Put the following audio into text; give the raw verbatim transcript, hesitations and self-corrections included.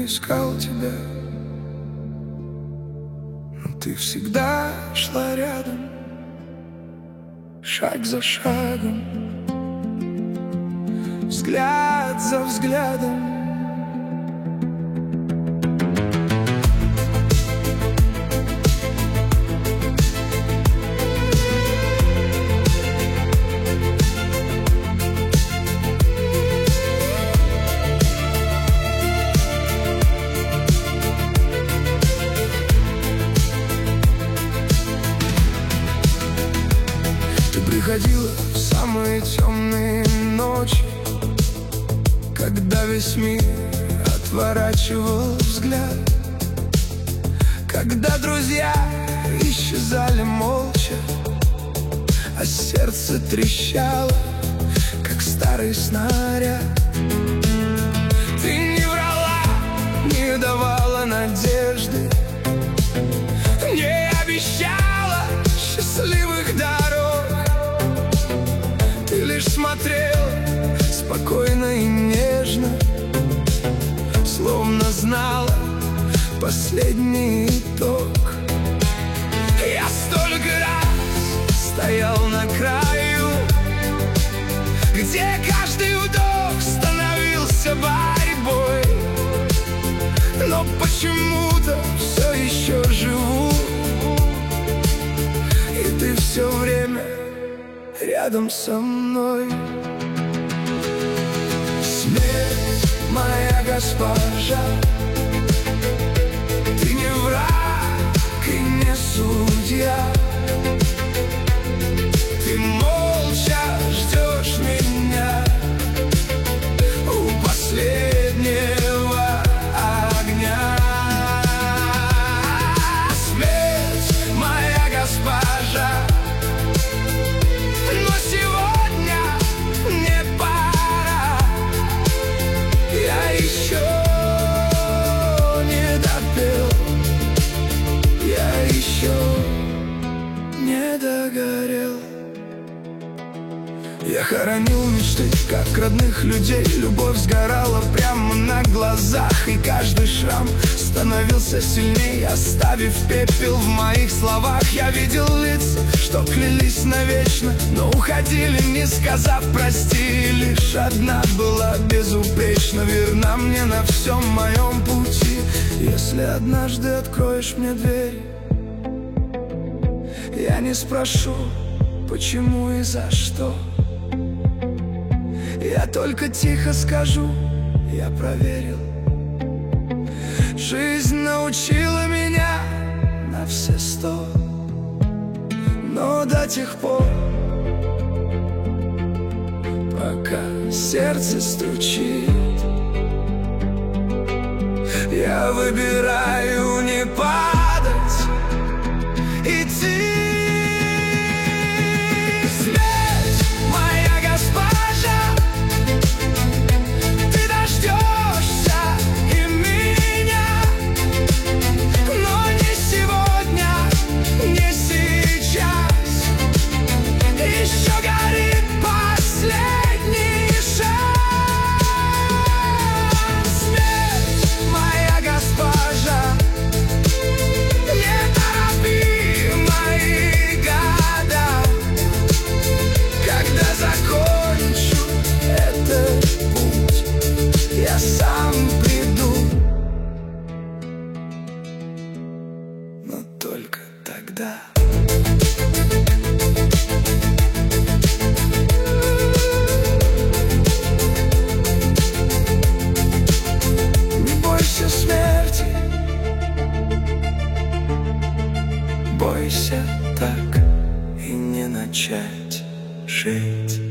искал тебя, но ты всегда шла рядом, шаг за шагом, взгляд за взглядом. Приходила в самые темные ночи, когда весь мир отворачивал взгляд, когда друзья исчезали молча, а сердце трещало, как старый снаряд. Ты не врала, не давала надежды, не обещала счастливых дорог. Ты лишь смотрел спокойно и нежно, словно знала последний итог. Я столько раз стоял на краю, где каждый вдох становился борьбой, но почему-то все еще живу, и ты все время рядом со мной. Смерть, моя госпожа, ты не враг и не судья. Ты молча ждешь меня у последнего огня. Смерть, моя госпожа, но сегодня не пора. Я еще не допел, я еще не догорел. Я хоронил мечты, как родных людей. Любовь сгорала прямо на глазах, и каждый шрам становился сильнее, оставив пепел в моих словах. Я видел лица, что клялись навечно, но уходили, не сказав прости. Лишь одна была безупречно верна мне на всем моем пути. Если однажды откроешь мне дверь, я не спрошу, почему и за что. Я только тихо скажу, я проверил. Жизнь научила меня на все сто, но до тех пор, пока сердце стучит, я выбираю не падать, идти. Только тогда. Не бойся смерти, бойся так и не начать жить.